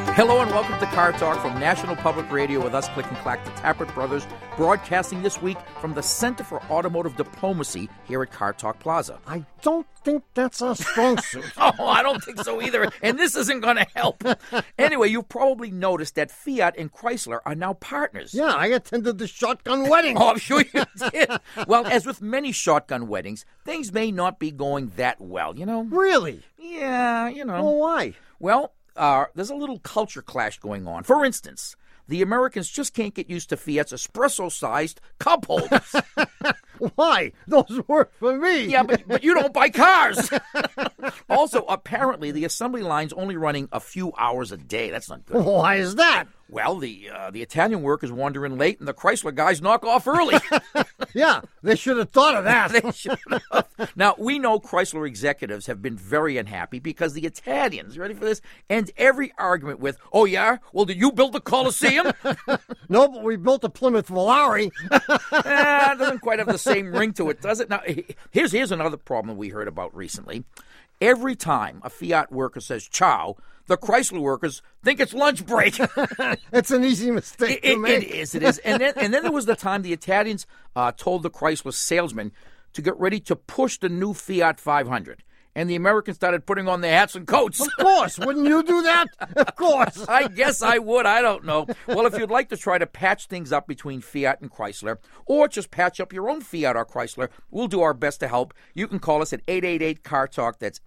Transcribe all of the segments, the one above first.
Hello and welcome to Car Talk from National Public Radio with us, Click and Clack, the Tappert Brothers, broadcasting this week from the Center for Automotive Diplomacy here at Car Talk Plaza. I don't think that's our strong suit. Oh, I don't think so either, and this isn't going to help. Anyway, you've probably noticed that Fiat and Chrysler are now partners. Yeah, I attended the shotgun wedding. Oh, I'm sure you did. Well, as with many shotgun weddings, things may not be going that well, you know? Really? Yeah, you know. Well, why? Well, there's a little culture clash going on. For instance, the Americans just can't get used to Fiat's espresso-sized cup holders. Why? Those work for me. Yeah, but you don't buy cars. Also, apparently, the assembly line's only running a few hours a day. That's not good. Why is that? Well, the Italian workers wander in late, and the Chrysler guys knock off early. Yeah, they should have thought of that. They should have. Now, we know Chrysler executives have been very unhappy because the Italians, ready for this, end every argument with, oh, yeah? Well, did you build the Colosseum? No, but we built a Plymouth Volare. It doesn't quite have the same ring to it, does it? Now, here's another problem we heard about recently. Every time a Fiat worker says ciao, the Chrysler workers think it's lunch break. It's an easy mistake to make. It is. And then there was the time the Italians told the Chrysler salesman to get ready to push the new Fiat 500. And the Americans started putting on their hats and coats. Of course. Wouldn't you do that? Of course. I guess I would. I don't know. Well, if you'd like to try to patch things up between Fiat and Chrysler, or just patch up your own Fiat or Chrysler, we'll do our best to help. You can call us at 888-CAR-TALK. That's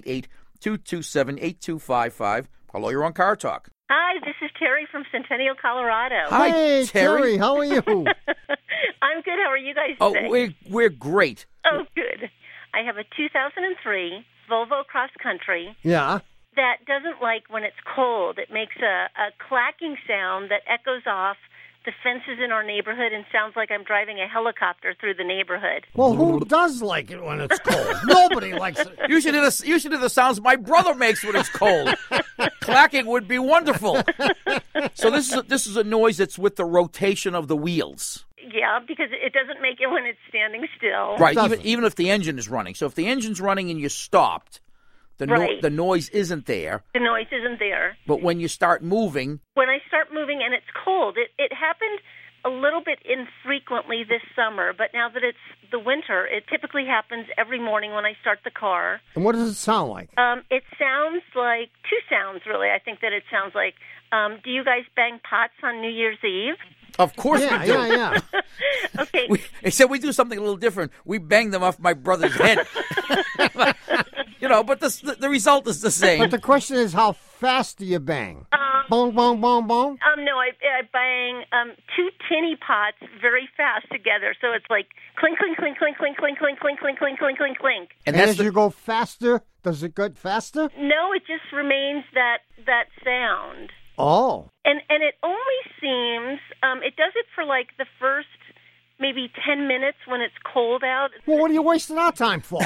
888-227-8255. Hello, you're on Car Talk. Hi, this is Terry from Centennial, Colorado. Hi, Hey, Terry, how are you? I'm good. How are you guys today? Oh, we're great. Oh, good. I have a 2003 Volvo Cross Country Yeah. that doesn't like when it's cold. It makes a clacking sound that echoes off the fences in our neighborhood and sounds like I'm driving a helicopter through the neighborhood. Well, who does like it when it's cold? Nobody likes it. You should hear the sounds my brother makes when it's cold. Clacking would be wonderful. So this is a noise that's with the rotation of the wheels. Yeah, because it doesn't make it when it's standing still. Right, Doesn't. even if the engine is running. So if the engine's running and you stopped, the noise isn't there. The noise isn't there. But when you start moving... When I start moving and it's cold, it happened a little bit infrequently this summer, but now that it's the winter, it typically happens every morning when I start the car. And what does it sound like? It sounds like two sounds, really. I think that it sounds like, do you guys bang pots on New Year's Eve? Of course Yeah, we do. yeah. Okay. Except we do something a little different. We bang them off my brother's head. But the result is the same. But the question is, how fast do you bang? Bong, bong, bong, bong? No, I bang two tinny pots very fast together, so it's like clink, clink, clink, clink, clink, clink, clink, clink, clink, clink, clink, clink, clink. And that's as you go faster, does it get faster? No, it just remains that sound. Oh. And it only seems, it does it for like the first maybe 10 minutes when it's cold out. Well, what are you wasting our time for?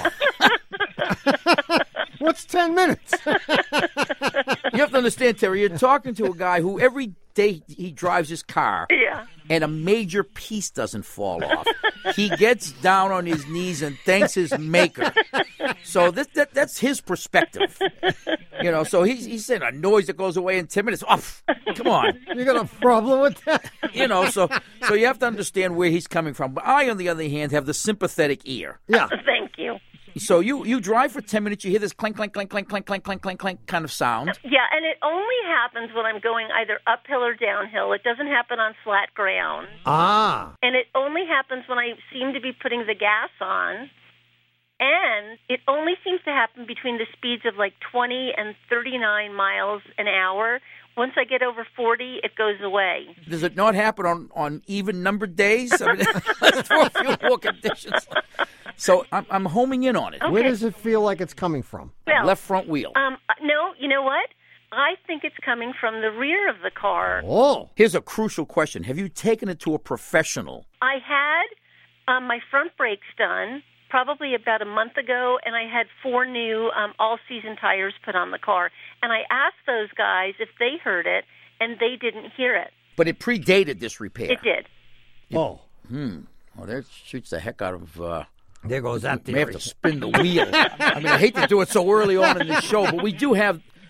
What's 10 minutes? You have to understand, Terry, you're talking to a guy who every day he drives his car Yeah. and a major piece doesn't fall off. He gets down on his knees and thanks his maker. So that's his perspective. So he's saying a noise that goes away in 10 minutes. Oh, come on. You got a problem with that? So you have to understand where he's coming from. But I, on the other hand, have the sympathetic ear. Yeah. Thank you. So you drive for 10 minutes, you hear this clank, clank, clank, clank, clank, clank, clank, clank, clank kind of sound. Yeah, and it only happens when I'm going either uphill or downhill. It doesn't happen on flat ground. Ah. And it only happens when I seem to be putting the gas on. And it only seems to happen between the speeds of like 20 and 39 miles an hour. Once I get over 40, it goes away. Does it not happen on even numbered days? I mean, let's throw a few more conditions. So I'm homing in on it. Okay. Where does it feel like it's coming from? Well, Left front wheel. no, you know what? I think it's coming from the rear of the car. Oh. Here's a crucial question. Have you taken it to a professional? I had my front brakes done probably about a month ago, and I had 4 new all-season tires put on the car. And I asked those guys if they heard it, and they didn't hear it. But it predated this repair. It did. Oh. Well, that shoots the heck out of... There goes that We have theory. to spin the wheel. I mean, I hate to do it so early on in the show, but we do have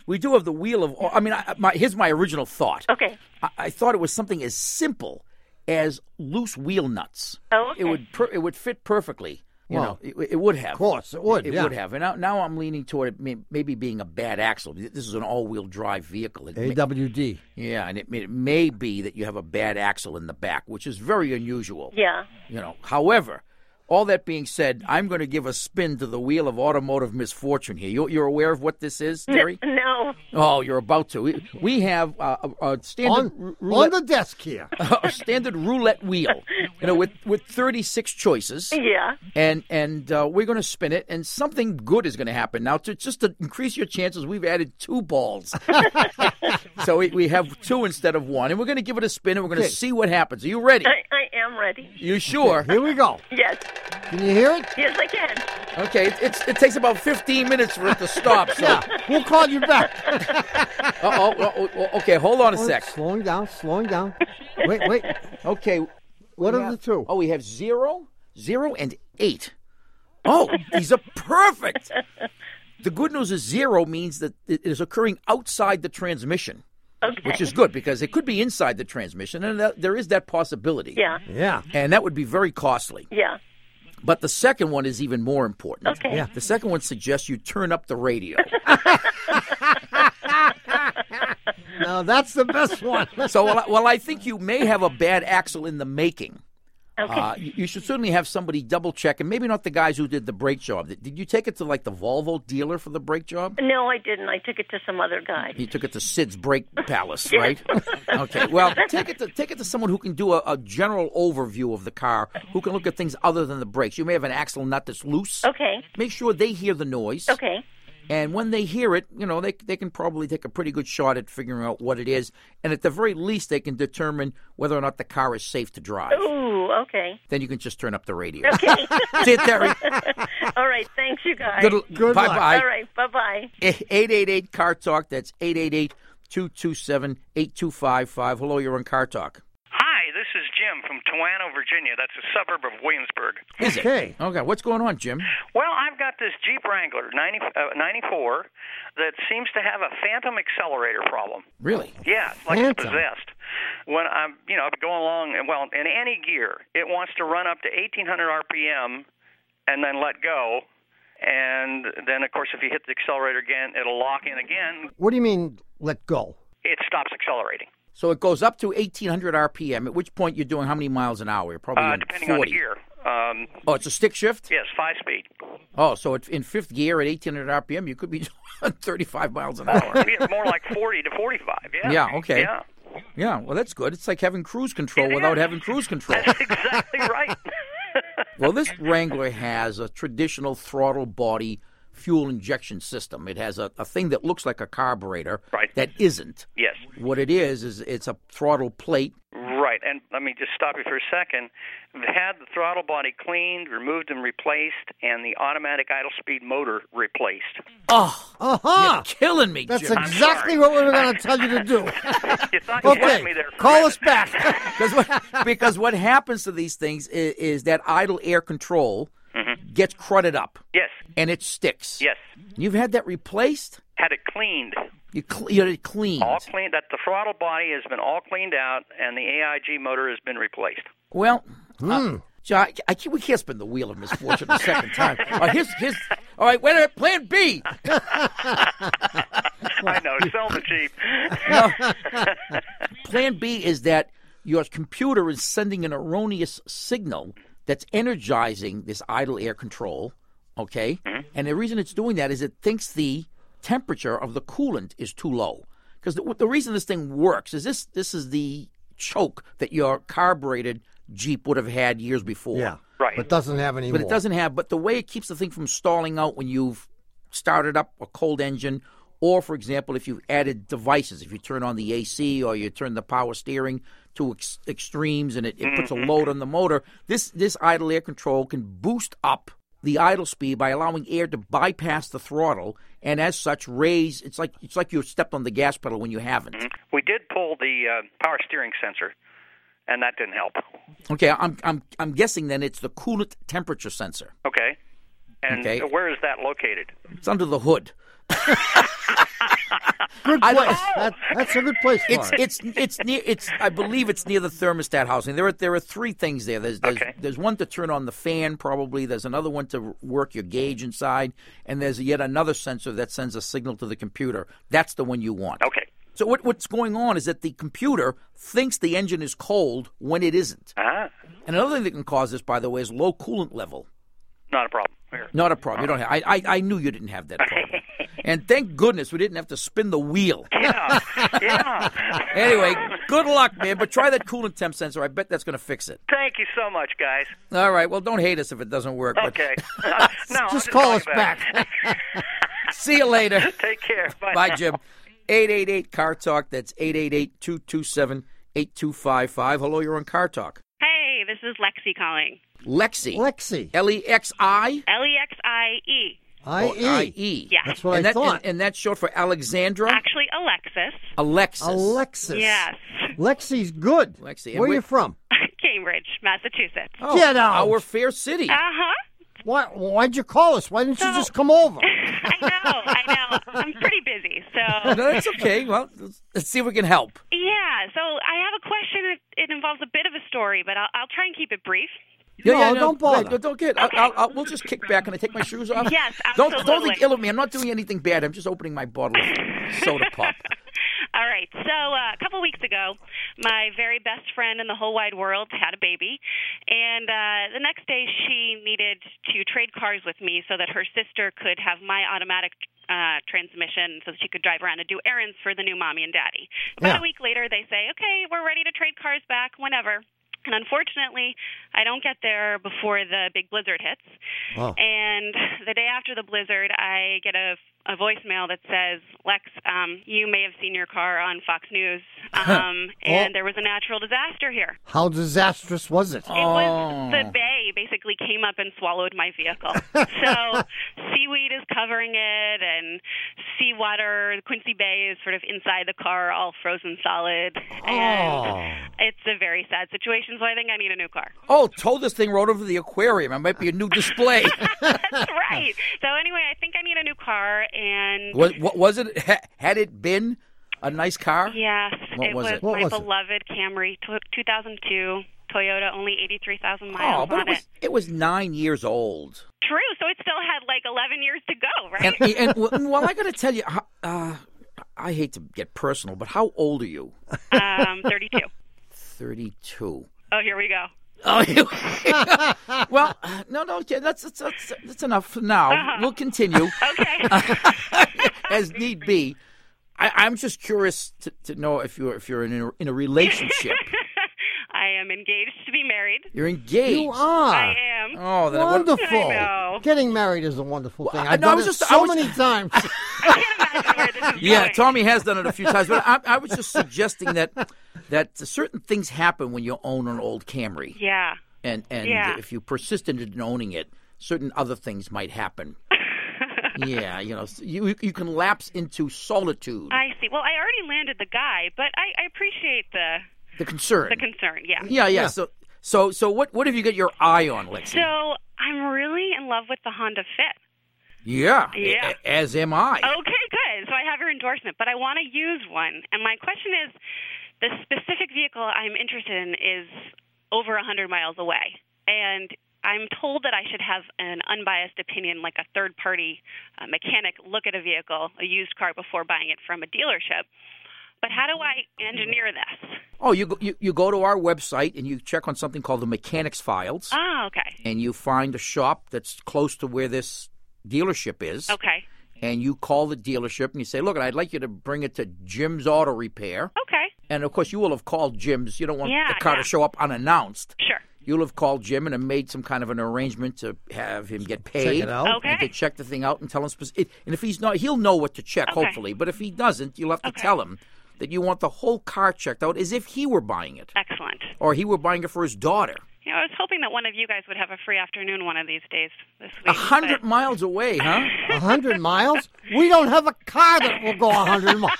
We do have the wheel of. I mean, here's my original thought. Okay. I thought it was something as simple as loose wheel nuts. Oh, okay. It would fit perfectly. You Well, know, it would have. Of course, it would. It yeah. would have. And now I'm leaning toward it maybe being a bad axle. This is an all-wheel drive vehicle. AWD. Yeah, and it may be that you have a bad axle in the back, which is very unusual. Yeah. You know, however, all that being said, I'm going to give a spin to the wheel of automotive misfortune here. You're aware of what this is, Terry? No. Oh, you're about to. We have a standard On the desk here. a standard roulette wheel, you know, with 36 choices. Yeah. And we're going to spin it, and something good is going to happen. Now, just to increase your chances, we've added 2 balls. So we have 2 instead of 1, and we're going to give it a spin, and we're going to see what happens. Are you ready? I am ready. You sure? Here we go. Yes. Can you hear it? Yes, I can. Okay, it takes about 15 minutes for it to stop. So, Yeah. We'll call you back. okay, hold on a sec. Slowing down. Wait. Okay, What we are have- the 2? Oh, we have 0, 0, and 8. Oh, these are perfect. The good news is 0 means that it is occurring outside the transmission, Okay. which is good because it could be inside the transmission, and there is that possibility. Yeah. Yeah. And that would be very costly. Yeah. But the second one is even more important. Okay. Yeah. The second one suggests you turn up the radio. No, that's the best one. So, while I think you may have a bad axle in the making, Okay. you should certainly have somebody double check, and maybe not the guys who did the brake job. Did you take it to like the Volvo dealer for the brake job? No, I didn't. I took it to some other guy. You took it to Sid's Brake Palace, right? Okay. Well, take it to someone who can do a general overview of the car, who can look at things other than the brakes. You may have an axle nut that's loose. Okay. Make sure they hear the noise. Okay. And when they hear it, you know, they can probably take a pretty good shot at figuring out what it is. And at the very least, they can determine whether or not the car is safe to drive. Ooh, okay. Then you can just turn up the radio. Okay. See it, Terry? All right. Thanks, you guys. Good luck. Bye-bye. All right. Bye-bye. 888 Car Talk. That's 888-227-8255. Hello, you're on Car Talk. Hi, this is Jim from Toano, Virginia. That's a suburb of Williamsburg. Is Okay. it? Okay. What's going on, Jim? Well, I've got this Jeep Wrangler 94 that seems to have a phantom accelerator problem. Really? Yeah, it's like it's Phantom? possessed. When I'm going along, well, in any gear, it wants to run up to 1,800 RPM and then let go. And then, of course, if you hit the accelerator again, it'll lock in again. What do you mean, let go? It stops accelerating. So it goes up to 1,800 RPM, at which point you're doing how many miles an hour? You're probably in Depending 40. on the gear. Oh, it's a stick shift? Yes, 5-speed. Oh, so in fifth gear at 1,800 RPM, you could be doing 35 miles an hour. Yeah, more like 40 to 45. Yeah. Yeah, okay. Yeah. Yeah, well, that's good. It's like having cruise control It without is. having cruise control. That's exactly right. Well, this Wrangler has a traditional throttle body fuel injection system. It has a thing that looks like a carburetor Right. that isn't. Yes. What it is it's a throttle plate. Right, and let me just stop you for a second. We've had the throttle body cleaned, removed and replaced, and the automatic idle speed motor replaced. Oh, Uh-huh. you're killing me, That's Jim. exactly what we were going to tell you to do. You thought you had Okay, me there. call us back. Because what happens to these things is that idle air control gets crudded up, Yes, and it sticks. yes. You've had that replaced? Had it cleaned. You had it cleaned. All cleaned. That the throttle body has been all cleaned out, and the AIG motor has been replaced. Well, John, we can't spin the wheel of misfortune a second time. Here's all right, wait a minute, plan B. I know, sell the Jeep. Plan B is that your computer is sending an erroneous signal that's energizing this idle air control, okay? And the reason it's doing that is it thinks the temperature of the coolant is too low. Because the reason this thing works is this is the choke that your carbureted Jeep would have had years before. Yeah. Right. But doesn't have any But more. it doesn't have, but the way it keeps the thing from stalling out when you've started up a cold engine, or, for example, if you've added devices, if you turn on the AC or you turn the power steering to extremes and it puts a load on the motor, this idle air control can boost up the idle speed by allowing air to bypass the throttle and, as such, raise. It's like you stepped on the gas pedal when you haven't. We did pull the power steering sensor, and that didn't help. Okay, I'm guessing then it's the coolant temperature sensor. Okay. And Okay. where is that located? It's under the hood. good I don't- place. That's a good place for it. It's near. I believe it's near the thermostat housing. There are three things there. There's one to turn on the fan, probably. There's another one to work your gauge inside, and there's yet another sensor that sends a signal to the computer. That's the one you want. Okay. So what's going on is that the computer thinks the engine is cold when it isn't. Ah, And another thing that can cause this, by the way, is low coolant level. not a problem. Here. Not a problem. You don't have. I knew you didn't have that problem. And thank goodness we didn't have to spin the wheel. Yeah. Yeah. Anyway, good luck, man. But try that coolant temp sensor. I bet that's going to fix it. Thank you so much, guys. All right. Well, don't hate us if it doesn't work. But Okay. No, I'll Just call call us you back. see you later. Take care. Bye. Bye, Jim. 888 Car Talk. That's 888-227-8255. Hello, you're on Car Talk. Hey, this is Lexi calling. Lexi. Lexi. Lexi. Lexie. I-E. Yeah. That's what and I thought. And that's short for Alexandra? Actually, Alexis. Alexis. Alexis. Yes. Lexi's good. Lexi. And Where are we- you from? Cambridge, Massachusetts. Oh, Get out. Our fair city. Uh-huh. Why'd you call us? Why didn't you just come over? I know. I'm pretty busy, so... No, that's okay. Well, let's see if we can help. Yeah, so I have a question. It involves a bit of a story, but I'll try and keep it brief. No, don't bother. Don't get. We'll just kick back and I take my shoes off. Yes, Don't absolutely. think ill of me. I'm not doing anything bad. I'm just opening my bottle of soda pop. All right. So a couple weeks ago, my very best friend in the whole wide world had a baby, and the next day she needed to trade cars with me so that her sister could have my automatic transmission so that she could drive around and do errands for the new mommy and daddy. About a week later, they say, okay, we're ready to trade cars back whenever. And unfortunately, I don't get there before the big blizzard hits. Oh. And the day after the blizzard, I get a voicemail that says, Lex, you may have seen your car on Fox News, and there was a natural disaster here. How disastrous was it? It was the bay basically came up and swallowed my vehicle. So seaweed is covering it, and seawater, Quincy Bay is sort of inside the car, all frozen solid. And it's a very sad situation, so I think I need a new car. Oh, tow this thing right over to the aquarium. It might be a new display. That's right. So anyway, I think I need a new car, and What was it? Had it been a nice car? yes, What was it? What my was it? beloved Camry, 2002 Toyota, only 83,000 miles but on it. it was 9 years old. True, so it still had like 11 years to go, right? And well, I got to tell you, I hate to get personal, but how old are you? 32. 32. Oh, here we go. Oh, well, no, okay, that's enough for now. We'll continue Okay. as need be. I'm just curious to know if you're in a relationship. I am engaged to be married. You're engaged. You are. I am. Oh, Wonderful. I know. Getting married is a wonderful thing. Well, I've no, I done was it just- I so was- many times. I can't imagine where this is Yeah, going. Tommy has done it a few times, but I was just suggesting that certain things happen when you own an old Camry, Yeah. and Yeah. if you persisted in owning it, certain other things might happen. Yeah, you can lapse into solitude. I see. Well, I already landed the guy, but I appreciate The concern. the concern, yeah. Yeah. So what have you got your eye on, Lexi? So I'm really in love with the Honda Fit. Yeah. Yeah. As am I. Okay, good. So I have your endorsement, but I want to use one. And my question is, the specific vehicle I'm interested in is over 100 miles away. And I'm told that I should have an unbiased opinion, like a third-party mechanic look at a vehicle, a used car, before buying it from a dealership. But how do I engineer this? Oh, you go to our website and you check on something called the Mechanics Files, Oh, okay. and you find a shop that's close to where this dealership is. Okay. And you call the dealership and you say, look, I'd like you to bring it to Jim's Auto Repair. Okay. And, of course, you will have called Jim's. You don't want Yeah, the car yeah. to show up unannounced. Sure. You'll have called Jim and have made some kind of an arrangement to have him get paid. Check it out. Okay. And to check the thing out and tell him. And if he's not, he'll know what to check, Okay. hopefully. But if he doesn't, you'll have to Okay. tell him that you want the whole car checked out as if he were buying it. Excellent. Or he were buying it for his daughter. I was hoping that one of you guys would have a free afternoon one of these days this week. 100 miles away, huh? 100 miles? We don't have a car that will go 100 miles.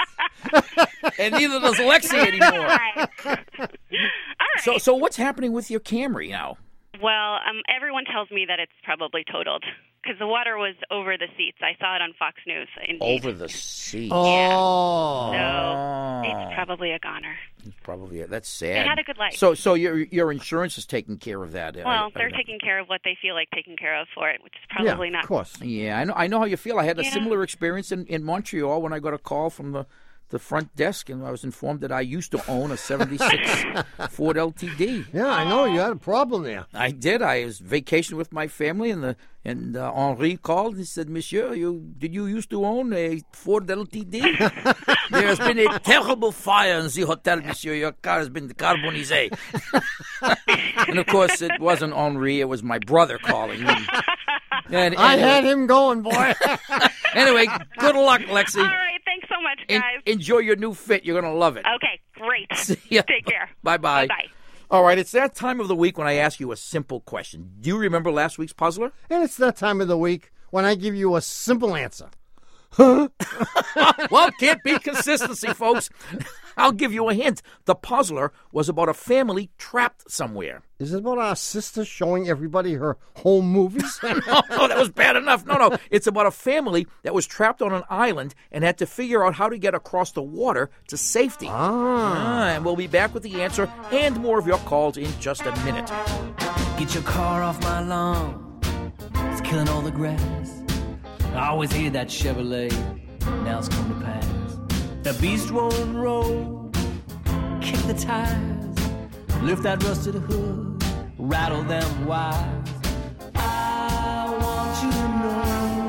And neither does Lexi anymore. All right. All right. So what's happening with your Camry now? Well, everyone tells me that it's probably totaled because the water was over the seats. I saw it on Fox News. Indeed. Over the seats. Oh. So it's probably a goner. Probably. That's sad. They had a good life. So your insurance is taking care of that. Well, they're taking care of what they feel like taking care of for it, which is probably not. Of course. Yeah, I know how you feel. I had a similar experience in Montreal when I got a call from the front desk, and I was informed that I used to own a 76 Ford LTD. Yeah, I know. You had a problem there. I did. I was vacationing with my family, and Henri called. He said, "Monsieur, did you used to own a Ford LTD? There has been a terrible fire in the hotel, Monsieur. Your car has been carbonisé." And of course, it wasn't Henri. It was my brother calling. And I had him going, boy. Anyway, good luck, Lexi. All right, thanks so much, guys. Enjoy your new fit. You're going to love it. Okay, great. See ya. Take care. Bye-bye. Bye-bye. All right, it's that time of the week when I ask you a simple question. Do you remember last week's puzzler? And it's that time of the week when I give you a simple answer. Well, can't beat consistency, folks. I'll give you a hint. The puzzler was about a family trapped somewhere. Is it about our sister showing everybody her home movies? Oh, that was bad enough. No. It's about a family that was trapped on an island and had to figure out how to get across the water to safety. And we'll be back with the answer and more of your calls in just a minute. Get your car off my lawn. It's killing all the grass. I always hated that Chevrolet. Now it's come to pass. The beast won't roll. Kick the tires. Lift that rusted hood. Rattle them wires. I want you to know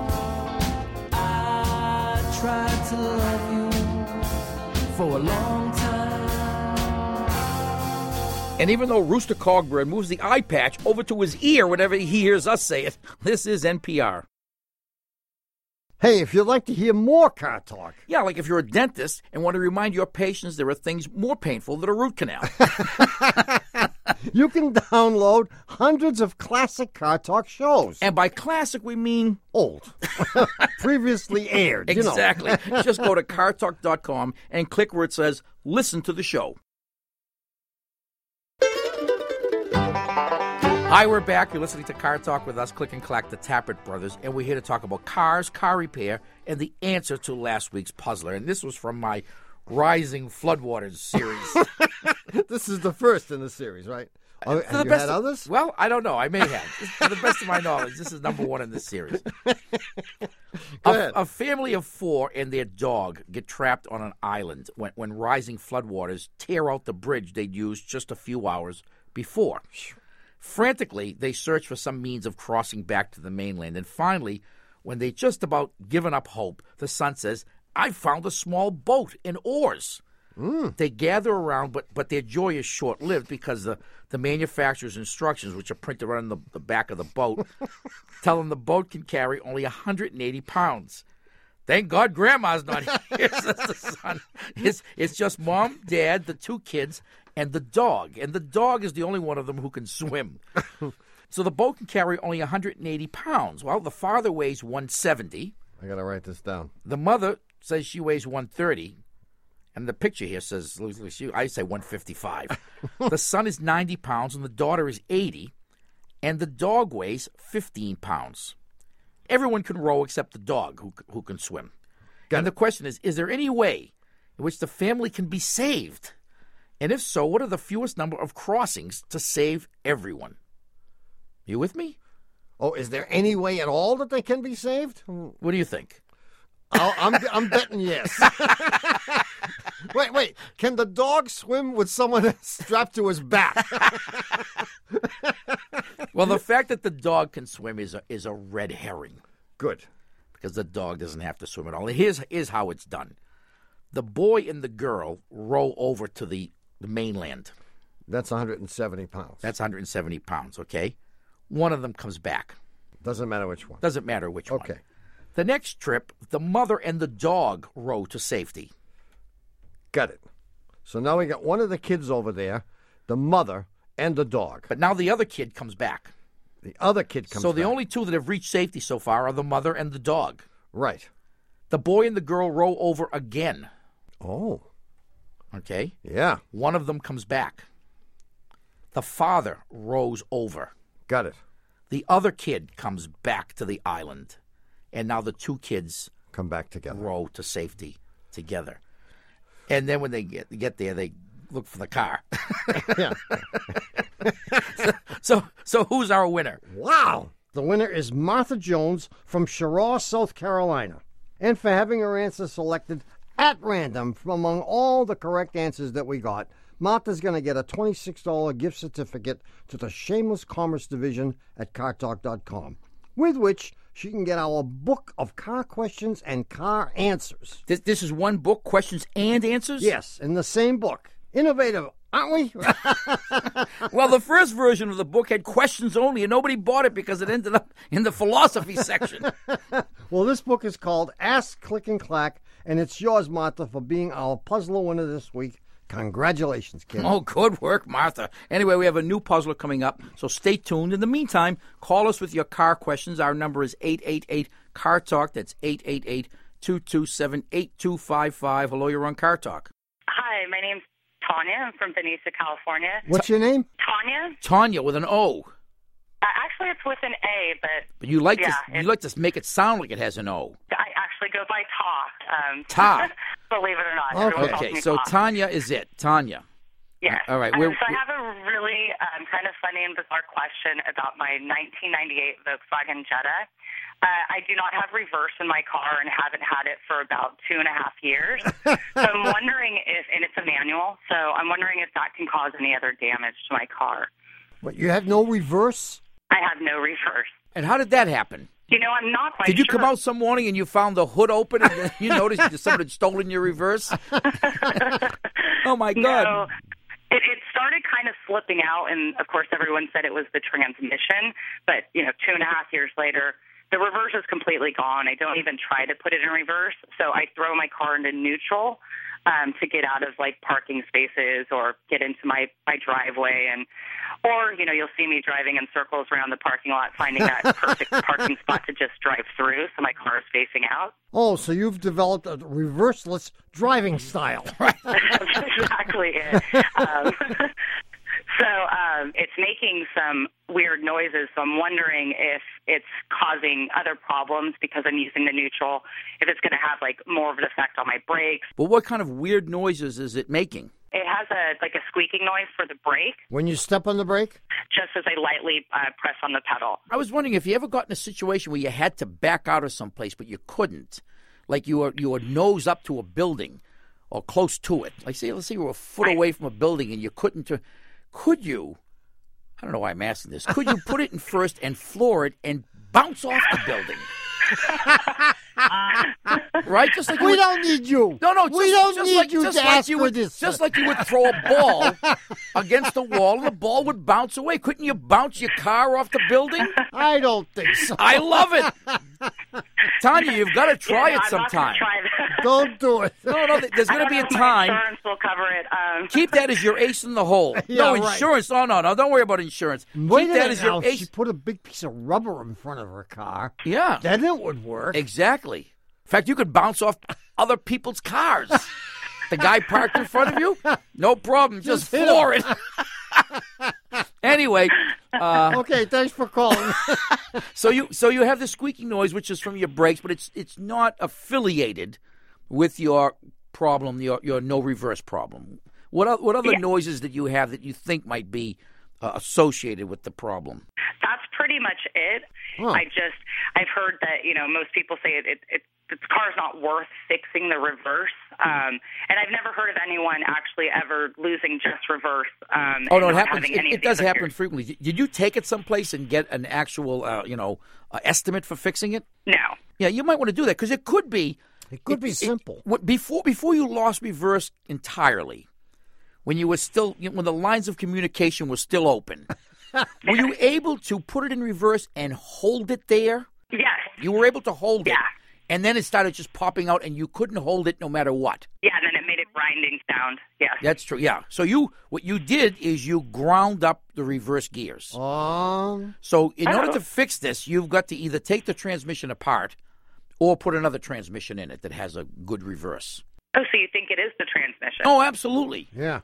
I tried to love you for a long time. And even though Rooster Cogburn moves the eye patch over to his ear whenever he hears us say it, this is NPR. Hey, if you'd like to hear more car talk. Yeah, like if you're a dentist and want to remind your patients there are things more painful than a root canal. You can download hundreds of classic car talk shows. And by classic, we mean Old. Previously aired. Exactly. Just go to cartalk.com and click where it says, listen to the show. Hi, we're back. You're listening to Car Talk with us, Click and Clack, the Tappert brothers, and we're here to talk about cars, car repair, and the answer to last week's puzzler. And this was from my Rising Floodwaters series. This is the first in the series, right? Oh, have you had others? Well, I don't know. I may have. To the best of my knowledge, this is number one in this series. A family of four and their dog get trapped on an island when rising floodwaters tear out the bridge they'd used just a few hours before. Frantically, they search for some means of crossing back to the mainland. And finally, when they just about given up hope, the son says, "I found a small boat and oars." They gather around, but their joy is short-lived because the manufacturer's instructions, which are printed right on the back of the boat, tell them the boat can carry only 180 pounds. Thank God Grandma's not here, says the son. It's just Mom, Dad, the two kids, and the dog. And the dog is the only one of them who can swim. So the boat can carry only 180 pounds. Well, the father weighs 170. I got to write this down. The mother says she weighs 130. And the picture here says, I say 155. The son is 90 pounds and the daughter is 80. And the dog weighs 15 pounds. Everyone can row except the dog who can swim. And the question is there any way in which the family can be saved? And if so, what are the fewest number of crossings to save everyone? You with me? Oh, is there any way at all that they can be saved? What do you think? I'm betting yes. Wait. Can the dog swim with someone strapped to his back? Well, the fact that the dog can swim is a red herring. Good. Because the dog doesn't have to swim at all. Here's how it's done. The boy and the girl row over to the mainland. That's 170 pounds. That's 170 pounds, okay? One of them comes back. Doesn't matter which one. Doesn't matter which one. Okay. The next trip, the mother and the dog row to safety. Got it. So now we got one of the kids over there, the mother, and the dog. But now the other kid comes back. The other kid comes back. So the only two that have reached safety so far are the mother and the dog. Right. The boy and the girl row over again. Oh. Okay? Yeah. One of them comes back. The father rows over. Got it. The other kid comes back to the island. And now the two kids Come back together. row to safety together. And then when they get there, they look for the car. Yeah. So who's our winner? Wow. The winner is Martha Jones from Cheraw, South Carolina. And for having her answer selected at random from among all the correct answers that we got, Martha's going to get a $26 gift certificate to the Shameless Commerce Division at CarTalk.com, with which she can get our book of car questions and car answers. This is one book, questions and answers? Yes, in the same book. Innovative, aren't we? Well, the first version of the book had questions only, and nobody bought it because it ended up in the philosophy section. Well, this book is called Ask, Click, and Clack, and it's yours, Martha, for being our puzzler winner this week. Congratulations, kid. Oh, good work, Martha. Anyway, we have a new puzzler coming up, so stay tuned. In the meantime, call us with your car questions. Our number is 888-CAR-TALK. That's 888-227-8255. Hello, you're on Car Talk. Hi, my name's Tanya. I'm from Benicia, California. What's your name? Tanya? Tanya with an O. Actually, it's with an A, but But you like Yeah, to make it sound like it has an O. I actually go by Ta. Ta. Believe it or not. Everyone calls Okay, me so Ta. Tanya is it. Tanya. Yes. All right. So I have a really kind of funny and bizarre question about my 1998 Volkswagen Jetta. I do not have reverse in my car and haven't had it for about 2.5 years. So I'm wondering and it's a manual, so I'm wondering if that can cause any other damage to my car. What, you have no reverse? I have no reverse. And how did that happen? You know, I'm not quite Did you sure. come out some morning and you found the hood open and then you noticed that someone had stolen your reverse? Oh, my God. No. It started kind of slipping out, and, of course, everyone said it was the transmission. But, 2.5 years later, the reverse is completely gone. I don't even try to put it in reverse. So I throw my car into neutral to get out of, parking spaces or get into my driveway. Or you'll see me driving in circles around the parking lot, finding that perfect parking spot to just drive through so my car is facing out. Oh, so you've developed a reverseless driving style. That's exactly it. So it's making some weird noises, so I'm wondering if it's causing other problems because I'm using the neutral, if it's going to have, more of an effect on my brakes. But what kind of weird noises is it making? It has a squeaking noise for the brake, When you step on the brake? just as I lightly press on the pedal. I was wondering if you ever got in a situation where you had to back out of someplace, but you couldn't. Like you were nose up to a building or close to it. Let's say you were a foot away from a building and you couldn't. Could you? I don't know why I'm asking this. Could you put it in first and floor it and bounce off the building? Right? Just like We don't need you. No, we don't need you to ask for this. Just like you would throw a ball against the wall and the ball would bounce away. Couldn't you bounce your car off the building? I don't think so. I love it. Tanya, you've got to try it I'm not sometime. going to try that. Don't do it. No, there's going to be a I don't know if my time. insurance will cover it. Keep that as your ace in the hole. Yeah, No right. insurance. No, don't worry about insurance. Wait Keep a that minute as your now. ace. She put a big piece of rubber in front of her car. Yeah, Then it would work. exactly. In fact, you could bounce off other people's cars. The guy parked in front of you, no problem. Just hit floor it. Anyway, Okay, thanks for calling. so you have the squeaking noise, which is from your brakes, but it's not affiliated with your problem, your no reverse problem. What other noises that you have that you think might be associated with the problem? That's pretty much it. Huh. I've heard that, most people say the car's not worth fixing the reverse. And I've never heard of anyone actually ever losing just reverse. Oh, no, and it not happens. having any It of does these happen issues. frequently. Did you take it someplace and get an actual, estimate for fixing it? No. Yeah, you might want to do that because it could be. It could be simple. Before you lost reverse entirely, when you were still, when the lines of communication were still open, were you able to put it in reverse and hold it there? Yes. You were able to hold it. Yeah. And then it started just popping out, and you couldn't hold it no matter what. Yeah, and then it made a grinding sound. Yes. That's true. Yeah. So what you did is you ground up the reverse gears. So in order to fix this, you've got to either take the transmission apart or put another transmission in it that has a good reverse. Oh, so you think it is the transmission? Oh, absolutely. Yeah.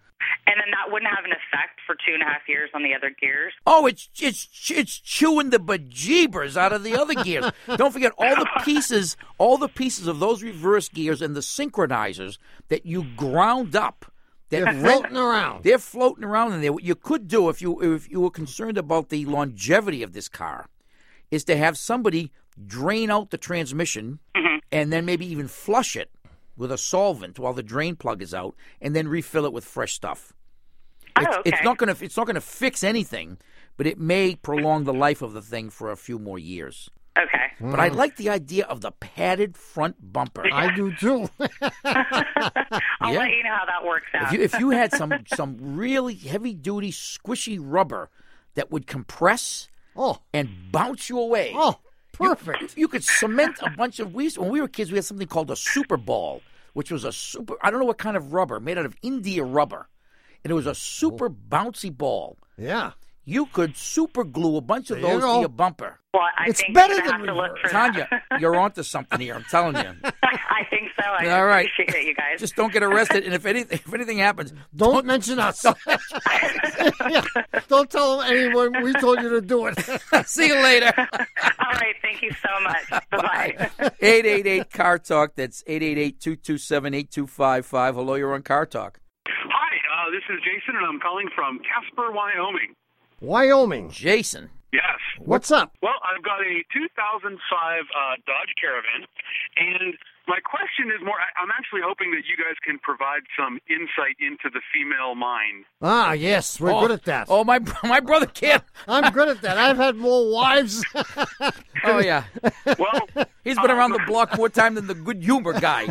And then that wouldn't have an effect for 2.5 years on the other gears. Oh, it's chewing the bejeebers out of the other gears. Don't forget all the pieces of those reverse gears and the synchronizers that you ground up. They're floating around. They're floating around in there. What you could do if you were concerned about the longevity of this car is to have somebody drain out the transmission and then maybe even flush it with a solvent while the drain plug is out, and then refill it with fresh stuff. It's not going to fix anything, but it may prolong the life of the thing for a few more years. Okay. But I like the idea of the padded front bumper. I do too. I'll let you know how that works out. If you had some really heavy duty squishy rubber that would compress and bounce you away. Oh, perfect. You could cement a bunch of when we were kids, we had something called a super ball, which was I don't know what kind of rubber, made out of India rubber. And it was a super bouncy ball. Yeah. You could super glue a bunch of those to your bumper. Well, I It's think better you're gonna than have to look for Tanya, that. you're onto something here. I'm telling you. I think so. I All right. appreciate it, you guys. Just don't get arrested, and if anything happens, Don't mention us. Yeah, don't tell anyone we told you to do it. See you later. All right. Thank you so much. Bye-bye. 888-CAR-TALK. That's 888-227-8255. Hello, you're on Car Talk. Hi, this is Jason, and I'm calling from Casper, Wyoming. Wyoming. Jason. Yes. What's up? Well, I've got a 2005 Dodge Caravan, and my question is more, I'm actually hoping that you guys can provide some insight into the female mind. Ah, yes, we're good at that. Oh, my brother can't. I'm good at that. I've had more wives. Oh, yeah. Well, He's been around the block more time than the good humor guy.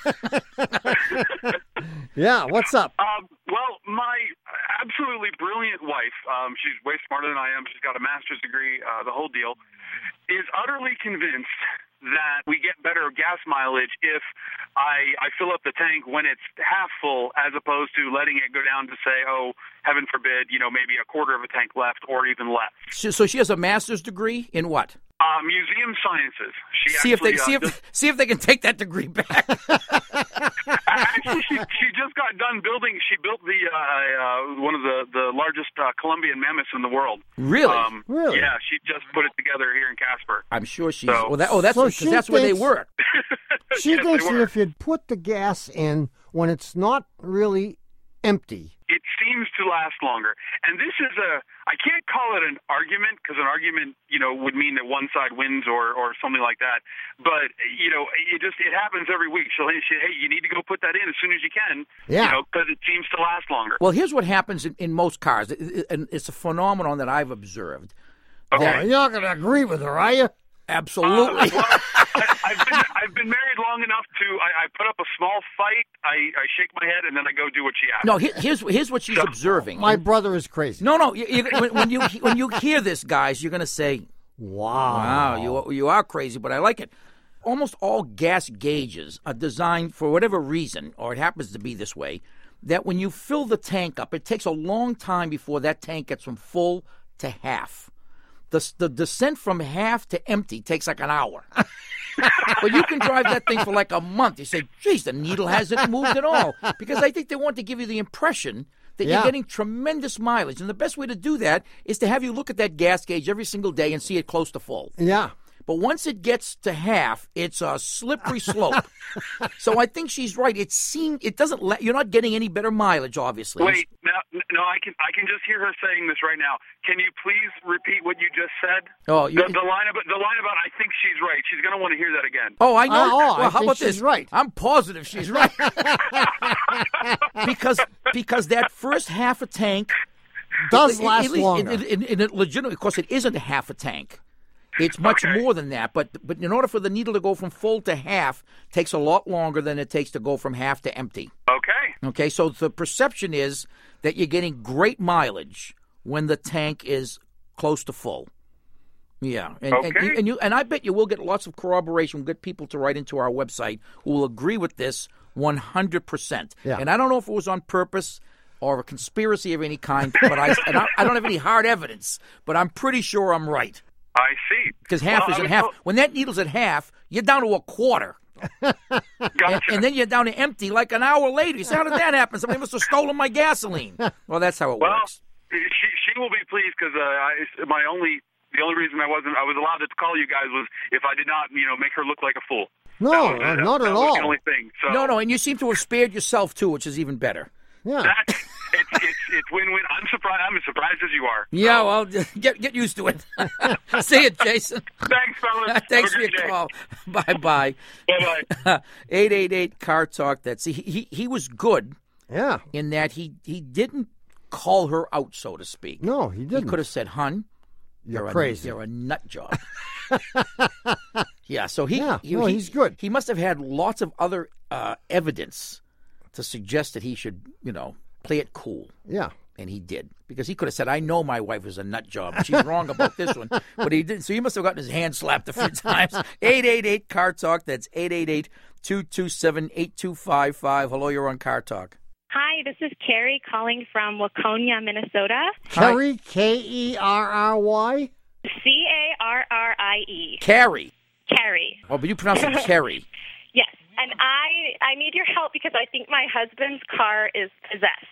Yeah, what's up? Well, my absolutely brilliant wife, she's way smarter than I am. She's got a master's degree, the whole deal, is utterly convinced that we get better gas mileage if I fill up the tank when it's half full as opposed to letting it go down to say, oh, heaven forbid, maybe a quarter of a tank left or even less. So she has a master's degree in what? Museum sciences. See if they can take that degree back. Actually, she just got done building. She built the one of the largest Columbian mammoths in the world. Really? Really? Yeah, she just put it together here in Casper. I'm sure she's. So- That's where they were. She Yes, thinks they that were. if you'd put the gas in when it's not really empty. It seems to last longer. And this is I can't call it an argument because an argument, would mean that one side wins or something like that. But, it happens every week. She'll say, hey, you need to go put that in as soon as you can. Yeah. Because it seems to last longer. Well, here's what happens in most cars, and it's a phenomenon that I've observed. Oh, you're not going to agree with her, are you? Absolutely. I've been married long enough to I put up a small fight, I shake my head, and then I go do what she asks. No, here's what she's observing. My brother is crazy. No. When you hear this, guys, you're going to say, "Wow, you are crazy," but I like it. Almost all gas gauges are designed for whatever reason, or it happens to be this way, that when you fill the tank up, it takes a long time before that tank gets from full to half. The descent from half to empty takes like an hour. But you can drive that thing for like a month. You say, geez, the needle hasn't moved at all. Because I think they want to give you the impression that you're getting tremendous mileage. And the best way to do that is to have you look at that gas gauge every single day and see it close to full. Yeah. But once it gets to half, it's a slippery slope. So I think she's right. It doesn't you're not getting any better mileage, obviously. Wait, no, I can just hear her saying this right now. Can you please repeat what you just said? Oh, the line about I think she's right. She's going to want to hear that again. Oh, I know. I well, how think about she's this? right. I'm positive she's right. because that first half a tank Does last longer. It legitimately, of course, it isn't half a tank. It's much more than that, but in order for the needle to go from full to half, takes a lot longer than it takes to go from half to empty. Okay, so the perception is that you're getting great mileage when the tank is close to full. Yeah, and I bet you will get lots of corroboration. We'll get people to write into our website who will agree with this 100%. Yeah. And I don't know if it was on purpose or a conspiracy of any kind, but I don't have any hard evidence, but I'm pretty sure I'm right. I see. Because half is at half. When that needle's at half, you're down to a quarter. Gotcha. And then you're down to empty like an hour later. You say, how did that happen? Somebody must have stolen my gasoline. Well, that's how it works. She will be pleased because the only reason I was allowed to call you guys was if I did not, make her look like a fool. No, not at that all. was the only thing. So, No, and you seem to have spared yourself, too, which is even better. Yeah. It's win-win. I'm as surprised as you are. Yeah, well, get used to it. See you, Jason. Thanks, fellas. Thanks Have for a your great day. call. Bye-bye. Bye-bye. 888-CAR Talk. He was good Yeah. in that he didn't call her out, so to speak. No, he He didn't. could have said, "Hun, You're crazy. You're a nut job." Yeah, so he's good. He must have had lots of other evidence to suggest that he should, play it cool. Yeah. And he did. Because he could have said, I know my wife is a nut job. She's wrong about this one. But he didn't. So he must have gotten his hand slapped a few times. 888-CAR Talk. That's 888-227-8255. Hello, you're on Car Talk. Hi, this is Carrie calling from Waconia, Minnesota. Kerry, Kerry? Carrie. Carrie. Carrie. Oh, but you pronounce it Carrie. Yes, and I need your help because I think my husband's car is possessed.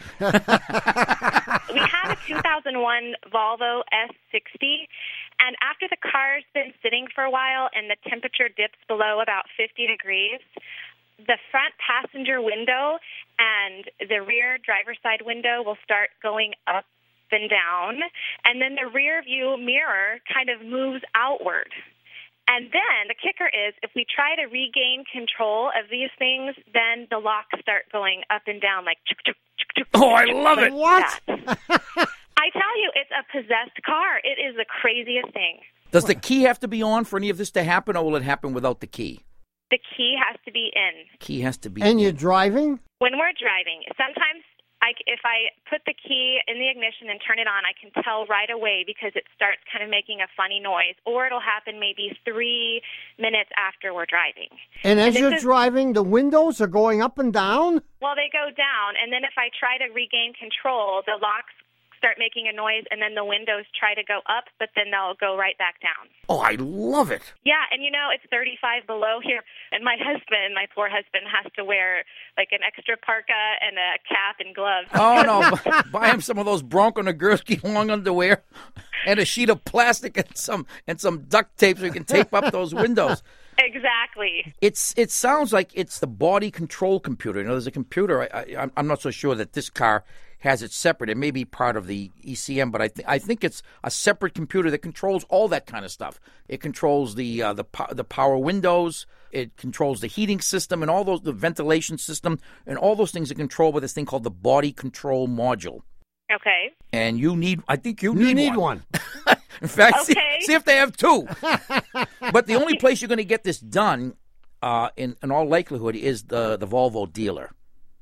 We have a 2001 Volvo S60, and after the car's been sitting for a while and the temperature dips below about 50 degrees, the front passenger window and the rear driver's side window will start going up and down, and then the rear view mirror kind of moves outward. And then the kicker is if we try to regain control of these things, then the locks start going up and down like Oh, I love it. What? I tell you, it's a possessed car. It is the craziest thing. Does the key have to be on for any of this to happen, or will it happen without the key? The key has to be in. Key has to be And in. you're driving? When we're driving, sometimes if I put the key in the ignition and turn it on, I can tell right away because it starts kind of making a funny noise, or it'll happen maybe 3 minutes after we're driving. And as this you're is- driving, the windows are going up and down? Well, they go down, and then if I try to regain control, the locks start making a noise, and then the windows try to go up, but then they'll go right back down. Oh, I love it. Yeah, and it's 35 below here, and my poor husband, has to wear like an extra parka and a cap and gloves. Oh, no. Buy him some of those Bronco Nagurski long underwear and a sheet of plastic and some duct tape so you can tape up those windows. Exactly. It sounds like it's the body control computer. There's a computer. I'm not so sure that this car has it separate. It may be part of the ECM, but I think it's a separate computer that controls all that kind of stuff. It controls the power windows. It controls the heating system and all the ventilation system, and all those things are controlled by this thing called the body control module. Okay. And I think you You need need one. In fact, Okay. see if they have two. But the only place you're going to get this done, in all likelihood, is the Volvo dealer.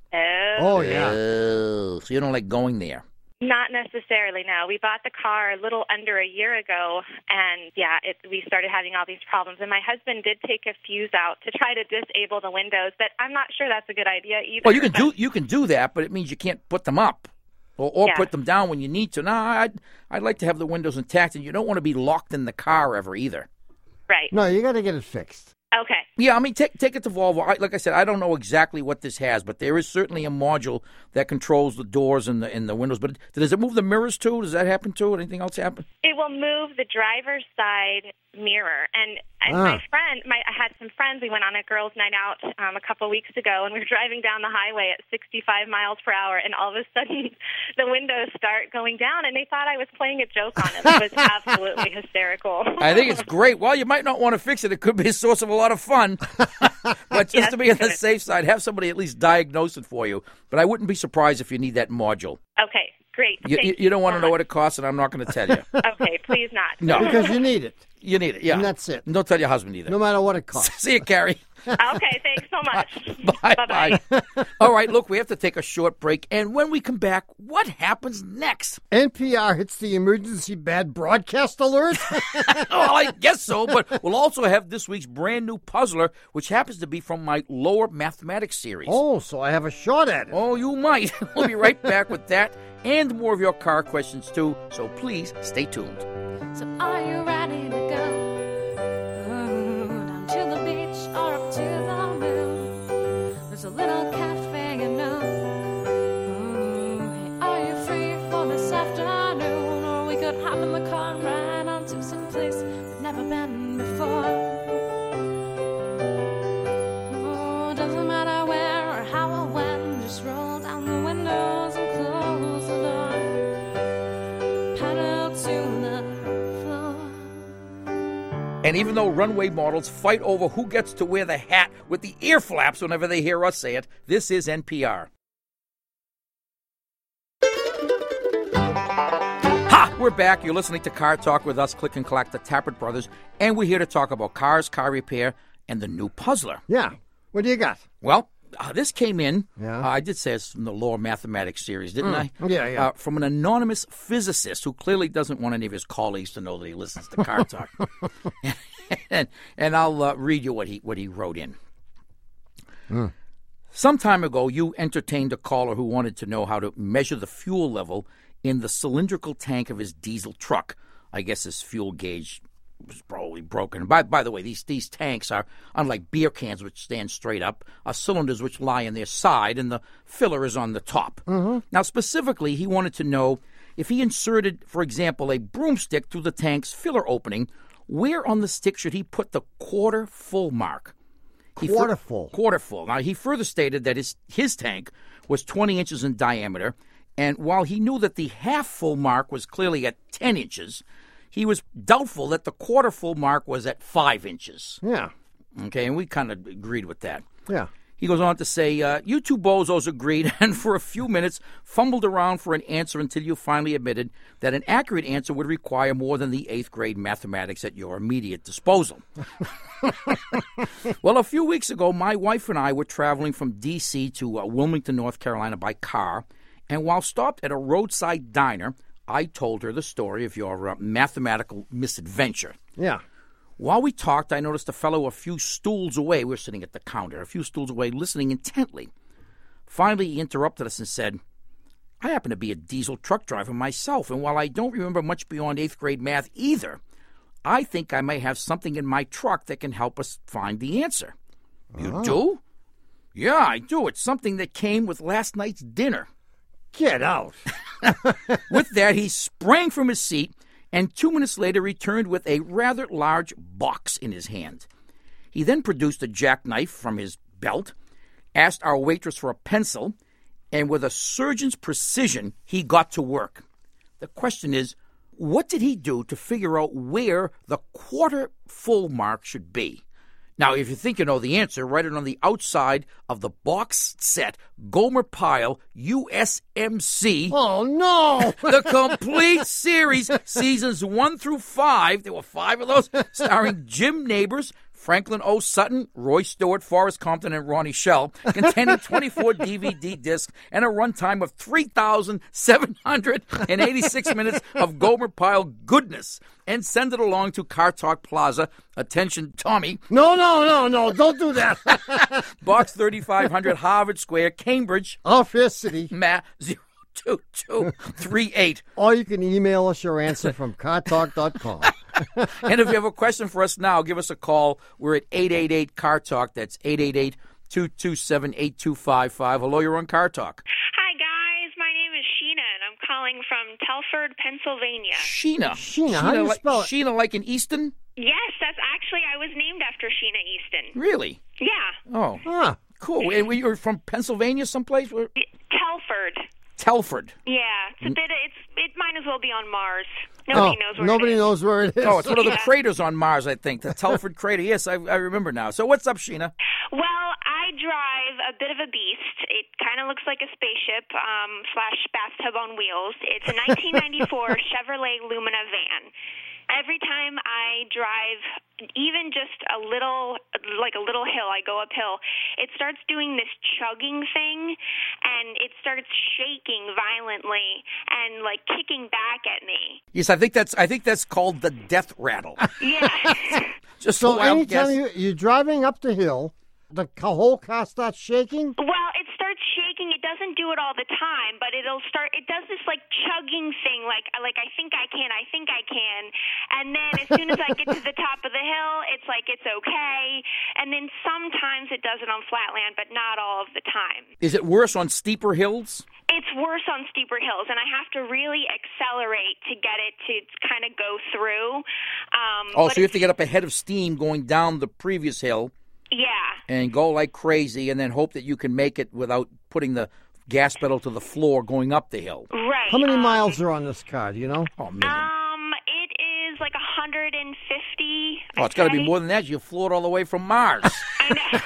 Oh, yeah. Oh, so you don't like going there. Not necessarily, no. We bought the car a little under a year ago, and we started having all these problems. And my husband did take a fuse out to try to disable the windows, but I'm not sure that's a good idea either. Well, you can do that, but it means you can't put them up or Yeah. put them down when you need to. No, I'd like to have the windows intact, and you don't want to be locked in the car ever either. Right. No, you got to get it fixed. Okay. Yeah, I mean, take it to Volvo. Like I said, I don't know exactly what this has, but there is certainly a module that controls the doors and the windows. But does it move the mirrors too? Does that happen too? Anything else happen? It will move the driver's side mirror. And my friend, I had some friends. We went on a girls' night out a couple of weeks ago, and we were driving down the highway at 65 miles per hour, and all of a sudden the windows start going down, and they thought I was playing a joke on them. It was absolutely hysterical. I think it's great. Well, you might not want to fix it. It could be a source of a lot of fun. But just to be on the safe side, have somebody at least diagnose it for you. But I wouldn't be surprised if you need that module. Okay, great. You don't want to know what it costs, and I'm not going to tell you. Okay, please not. No. Because you need it. You need it, yeah. And that's it. And don't tell your husband either. No matter what it costs. See you, Carrie. Okay, thanks so much. Bye-bye. All right, look, we have to take a short break. And when we come back, what happens next? NPR hits the emergency bad broadcast alert. Well, I guess so, but we'll also have this week's brand new puzzler, which happens to be from my lower mathematics series. Oh, so I have a shot at it. Oh, you might. We'll be right back with that and more of your car questions, too. So please stay tuned. So are you ready to go down to the beach or up to never been before. Oh, doesn't matter where or how or when, just roll down the windows and close the door. Pedal to the floor. And even though runway models fight over who gets to wear the hat with the ear flaps whenever they hear us say it, this is NPR. Ha! We're back. You're listening to Car Talk with us, Click and Clack, the Tappert Brothers, and we're here to talk about cars, car repair, and the new Puzzler. Yeah. What do you got? Well, this came in, Yeah. I did say it's from the Law Mathematics series, didn't I? Yeah. From an anonymous physicist who clearly doesn't want any of his colleagues to know that he listens to Car Talk. and I'll read you what he wrote in. Some time ago, you entertained a caller who wanted to know how to measure the fuel level in the cylindrical tank of his diesel truck. I guess his fuel gauge was probably broken. By the way, these tanks are, unlike beer cans, which stand straight up, are cylinders which lie on their side, and the filler is on the top. Now, specifically, he wanted to know if he inserted, for example, a broomstick through the tank's filler opening, where on the stick should he put the quarter full mark? Quarter full. Quarter full. Now, he further stated that his tank was 20 inches in diameter, and while he knew that the half full mark was clearly at 10 inches, he was doubtful that the quarter full mark was at 5 inches. Yeah. Okay, and we kind of agreed with that. Yeah. He goes on to say, you two bozos agreed and for a few minutes fumbled around for an answer until you finally admitted that an accurate answer would require more than the 8th grade mathematics at your immediate disposal. Well, a few weeks ago, my wife and I were traveling from D.C. to Wilmington, North Carolina by car, and while stopped at a roadside diner, I told her the story of your mathematical misadventure. Yeah. While we talked, I noticed a fellow a few stools away. We were sitting at the counter, a few stools away, listening intently. Finally, he interrupted us and said, I happen to be a diesel truck driver myself, and while I don't remember much beyond 8th grade math either, I think I may have something in my truck that can help us find the answer. You do? Yeah, I do. It's something that came with last night's dinner. Get out. With that, he sprang from his seat and 2 minutes later returned with a rather large box in his hand. He then produced a jackknife from his belt, asked our waitress for a pencil, and with a surgeon's precision, he got to work. The question is, what did he do to figure out where the quarter full mark should be? Now, if you think you know the answer, write it on the outside of the box set Gomer Pyle USMC. Oh, no! The complete series, seasons 1 through 5. There were 5 of those, starring Jim Nabors, Franklin O. Sutton, Roy Stewart, Forrest Compton, and Ronnie Shell, containing 24 DVD discs and a runtime of 3,786 minutes of Gomer Pyle goodness. And send it along to Car Talk Plaza. Attention, Tommy. No, don't do that. Box 3500, Harvard Square, Cambridge. Our Fair City. Ma 02238. Or you can email us your answer from cartalk.com. And if you have a question for us now, give us a call. We're at 888-CAR-TALK. That's 888-227-8255. Hello, you're on Car Talk. Hi, guys. My name is Sheena, and I'm calling from Telford, Pennsylvania. Sheena, how do you spell it? Sheena like in Easton? Yes, that's actually, I was named after Sheena Easton. Really? Yeah. Oh, cool. And you're from Pennsylvania someplace? Telford. Telford. Yeah. It's a bit, it might as well be on Mars. Nobody knows where it is. Knows where it is. Oh, it's one of the craters on Mars, I think. The Telford crater. Yes, I remember now. So what's up, Sheena? Well, I drive a bit of a beast. It kind of looks like a spaceship / bathtub on wheels. It's a 1994 Chevrolet Lumina van. Every time I drive even just a little hill, I go uphill, it starts doing this chugging thing, and it starts shaking violently and like kicking back at me. Yes, I think that's called the death rattle. Yeah. Just so a wild anytime guess. you're driving up the hill, the whole car starts shaking? Well, it starts shaking. It doesn't do it all the time, but it does this like chugging thing, like I think I can, and then as soon as I get to the top of the hill, it's like it's okay, and then sometimes it does it on flat land, but not all of the time. Is it worse on steeper hills? It's it's worse on steeper hills, and I have to really accelerate to get it to kind of go through. So you have to get up ahead of steam going down the previous hill. Yeah. And go like crazy, and then hope that you can make it without putting the gas pedal to the floor going up the hill. Right. How many miles are on this car, do you know? Oh, a million. It is like 150. Oh, it's got to be more than that. You flew it all the way from Mars. I know.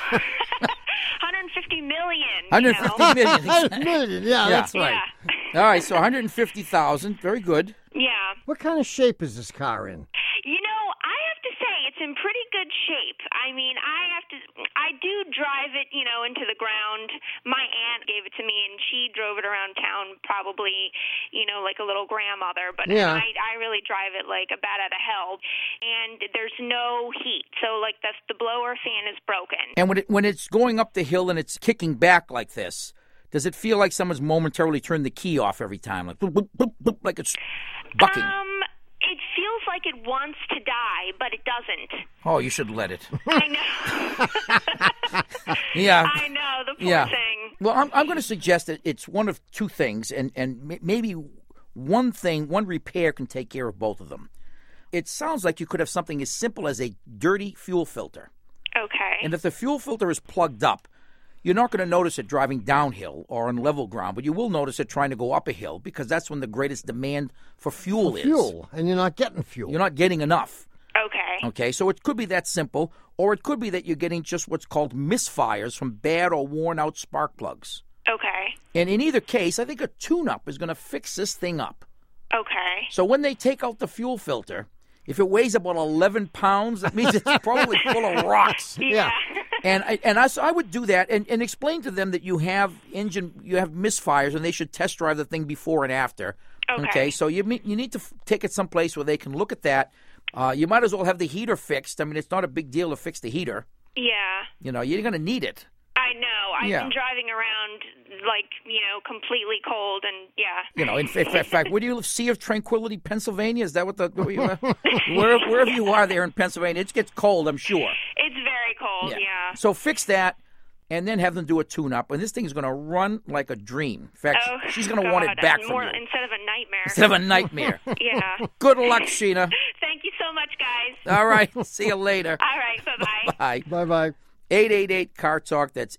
150 million. 150 million. Million, yeah, that's right. Yeah. All right, so 150,000. Very good. Yeah. What kind of shape is this car in? You know, I have to say it's in pretty good shape. I mean, I do drive it, into the ground. My aunt gave it to me, and she drove it around town probably, like a little grandmother. But yeah. I really drive it like a bat out of hell. And there's no heat. So, like, the blower fan is broken. And when it's going up the hill and it's kicking back like this, does it feel like someone's momentarily turned the key off every time? Like, boop, boop, boop, boop, like it's bucking? It feels like it wants to die, but it doesn't. Oh, you should let it. I know. Yeah. I know, the poor thing. Well, I'm going to suggest that it's one of two things, and maybe one repair can take care of both of them. It sounds like you could have something as simple as a dirty fuel filter. Okay. And if the fuel filter is plugged up, you're not going to notice it driving downhill or on level ground, but you will notice it trying to go up a hill because that's when the greatest demand for fuel is. Fuel, and you're not getting fuel. You're not getting enough. Okay. Okay, so it could be that simple, or it could be that you're getting just what's called misfires from bad or worn-out spark plugs. Okay. And in either case, I think a tune-up is going to fix this thing up. Okay. So when they take out the fuel filter, if it weighs about 11 pounds, that means it's probably full of rocks. Yeah. And I would do that and explain to them that you have misfires and they should test drive the thing before and after. Okay. So you need to take it someplace where they can look at that. You might as well have the heater fixed. I mean, it's not a big deal to fix the heater. Yeah. You're going to need it. I know. I've been driving around completely cold, and In fact, where do you live? Sea of Tranquility, Pennsylvania? Is that what wherever you are there in Pennsylvania? It gets cold, I'm sure. It's very cold, yeah. So fix that, and then have them do a tune-up, and this thing's going to run like a dream. In fact, she's going to want it back from you. Instead of a nightmare. Instead of a nightmare. Yeah. Good luck, Sheena. Thank you so much, guys. All right. See you later. All right. Bye-bye. Bye. Bye-bye. 888 Car Talk. That's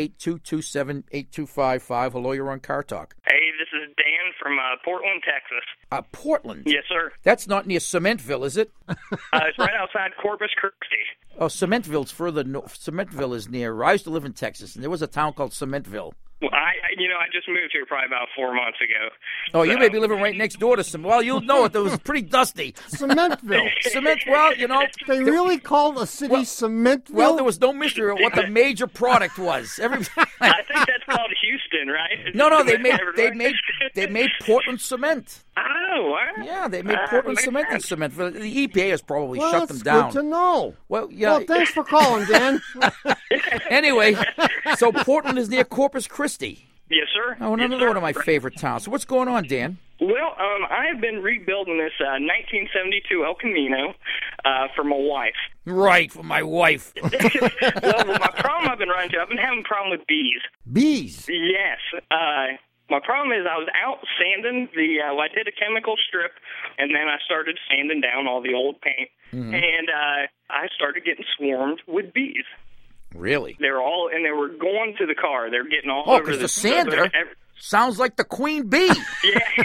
888-227-8255. Hello, you're on Car Talk. Hey, this is Dan from Portland, Texas. Portland? Yes, sir. That's not near Cementville, is it? It's right outside Corpus Christi. Oh, Cementville's further north. Cementville is near. I used to live in Texas, and there was a town called Cementville. Well, I just moved here probably about 4 months ago. Oh, so. You may be living right next door to some. Well, you'll know it. It was pretty dusty. Cementville. They really called a city Cementville? Well, there was no mystery of what the major product was. I think that's called Houston, right? No, they made Portland cement. Oh, wow. Yeah, they made Portland cement and cement. The EPA has probably shut them down. That's good to know. Well, yeah. Well, thanks for calling, Dan. Anyway, so Portland is near Corpus Christi. Yes, sir. Oh, another one of my favorite towns. So what's going on, Dan? Well, I have been rebuilding this 1972 El Camino for my wife. Right, for my wife. Well, my problem I've been running into, I've been having a problem with bees. Bees? Yes. My problem is I was out sanding I did a chemical strip, and then I started sanding down all the old paint, and I started getting swarmed with bees. Really? They were going to the car. They're getting all over because the sander sounds like the queen bee. Yeah.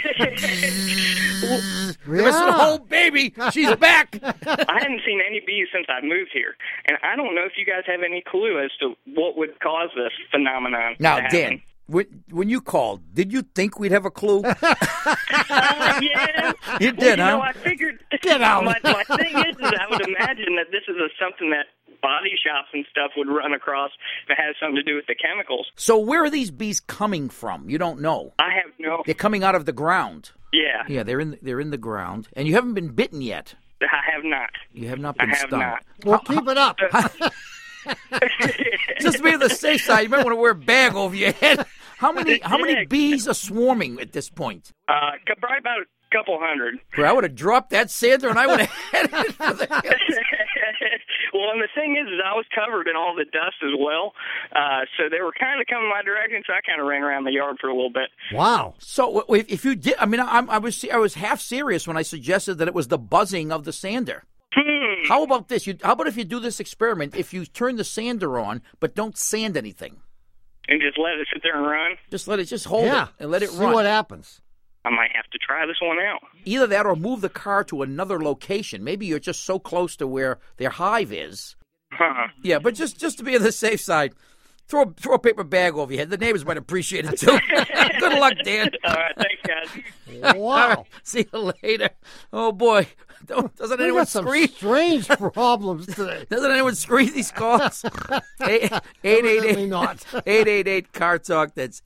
Oh, baby, she's back. I hadn't seen any bees since I moved here, and I don't know if you guys have any clue as to what would cause this phenomenon. Now, to happen. Dan, when you called, did you think we'd have a clue? Yeah. You did, huh? I figured. Get out. My thing is I would imagine that this is something that body shops and stuff would run across that has something to do with the chemicals. So where are these bees coming from? You don't know. I have no. They're coming out of the ground. Yeah. Yeah, they're in the ground, and you haven't been bitten yet. I have not. You have not been stung. Not. Well, keep it up. Just to be on the safe side, you might want to wear a bag over your head. How many bees are swarming at this point? Probably about couple hundred. Boy, I would have dropped that sander and I would have headed for the hills. Well, and the thing is I was covered in all the dust as well, so they were kind of coming my direction. So I kind of ran around the yard for a little bit. Wow. So if you did, I mean, I was half serious when I suggested that it was the buzzing of the sander. How about this? How about if you do this experiment? If you turn the sander on, but don't sand anything, and just let it sit there and run. Just hold it and let it See run. what happens. I might have to try this one out. Either that or move the car to another location. Maybe you're just so close to where their hive is. Yeah, but just to be on the safe side, throw a paper bag over your head. The neighbors might appreciate it too. Good luck, Dan. All right, thanks, guys. Wow. All right, see you later. Oh boy, doesn't We anyone got some screen? strange problems today. Doesn't anyone screen these calls? 888 not. 888 Car Talk. That's